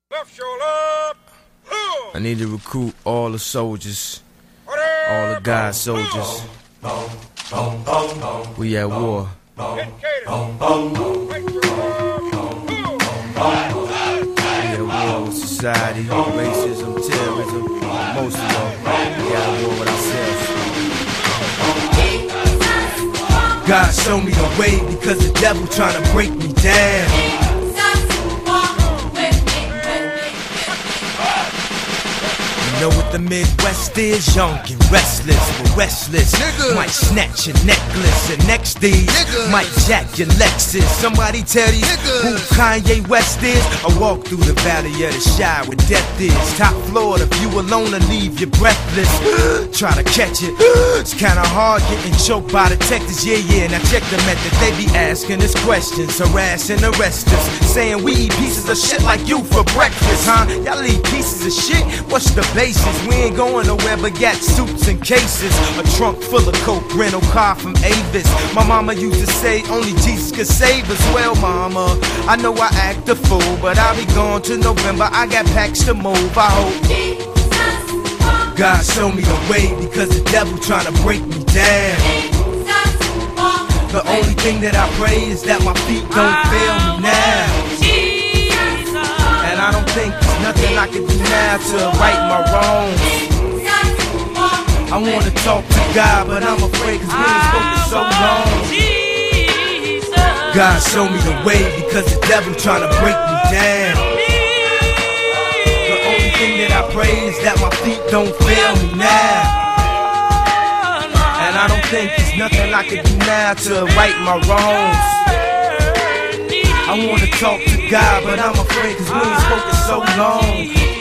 Left shoulder. I need to recruit all the soldiers, all the God soldiers. We at war. We at war with society, racism, terrorism. Most of all, we at war with ourselves. God show me the way because the devil trying to break me down. You know what the Midwest is? Young and restless, but restless. Nigga might snatch your necklace, and next day might jack your Lexus. Somebody tell you who Kanye West is? I walk through the valley of the Shire where death is. Top floor, the view alone will leave you breathless. Try to catch it, it's kinda hard getting choked by detectives. Yeah, now check the method. They be asking us questions, harassing, arrest us, saying we eat pieces of shit like you for breakfast, huh? Y'all eat pieces of shit? What's the basis? We ain't going nowhere but got suits and cases. A trunk full of coke, rental car from Avis. My mama used to say only Jesus could save us. Well, mama, I know I act a fool, but I'll be gone till November. I got packs to move, I hope God show me the way because the devil trying to break me down. The only thing that I pray is that my feet don't fail me now. And I don't think there's nothing I can do now to right my wrongs. I wanna talk to God, but I'm afraid cause we ain't spoken so long. God show me the way because the devil trying to break me down. The only thing that I pray is that my feet don't fail me now. And I don't think there's nothing I can do now to right my wrongs. I wanna talk to God, but I'm afraid cause we ain't spoken so long.